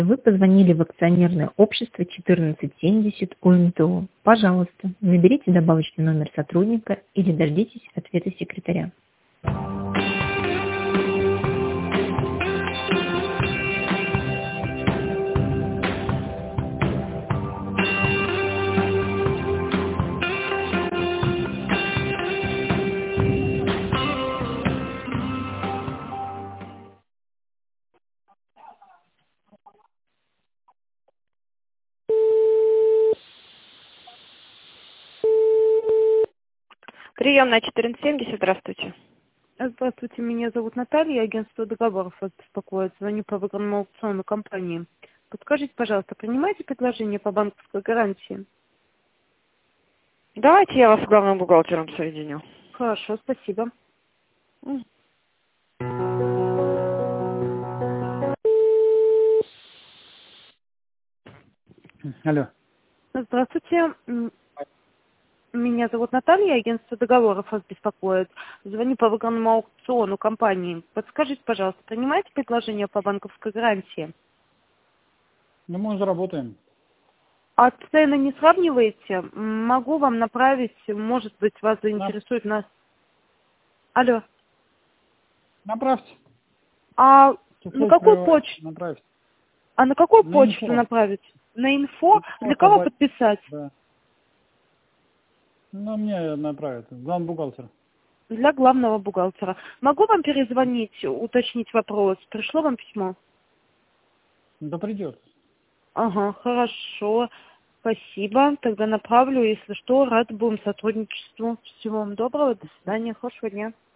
Вы позвонили в акционерное общество 1470 УМТО. Пожалуйста, наберите добавочный номер сотрудника или дождитесь ответа секретаря. Приемная 1470, здравствуйте. Здравствуйте, меня зовут Наталья, агентство договоров вас беспокоит. Звоню по выгодному аукциону компании. Подскажите, пожалуйста, принимаете предложение по банковской гарантии? Давайте я вас с главным бухгалтером соединю. Хорошо, спасибо. Алло. Здравствуйте, меня зовут Наталья, агентство договоров вас беспокоит. Звоню по выгодному аукциону компании. Подскажите, пожалуйста, принимаете предложение по банковской гарантии? Ну, мы уже работаем. А цены не сравниваете? Могу вам направить, может быть, вас заинтересует нас. Алло. Направьте. А на какую Открывайте, почту? направьте. А на какую На почту инфо. направить? На инфо? Инфо Для кого собака. подписать? Да. Ну, мне направят. Главный бухгалтер. Для главного бухгалтера. Могу вам перезвонить, уточнить вопрос? Пришло вам письмо? Да придет. Ага, хорошо. Спасибо. Тогда направлю, если что, рад будем сотрудничеству. Всего вам доброго, до свидания, хорошего дня.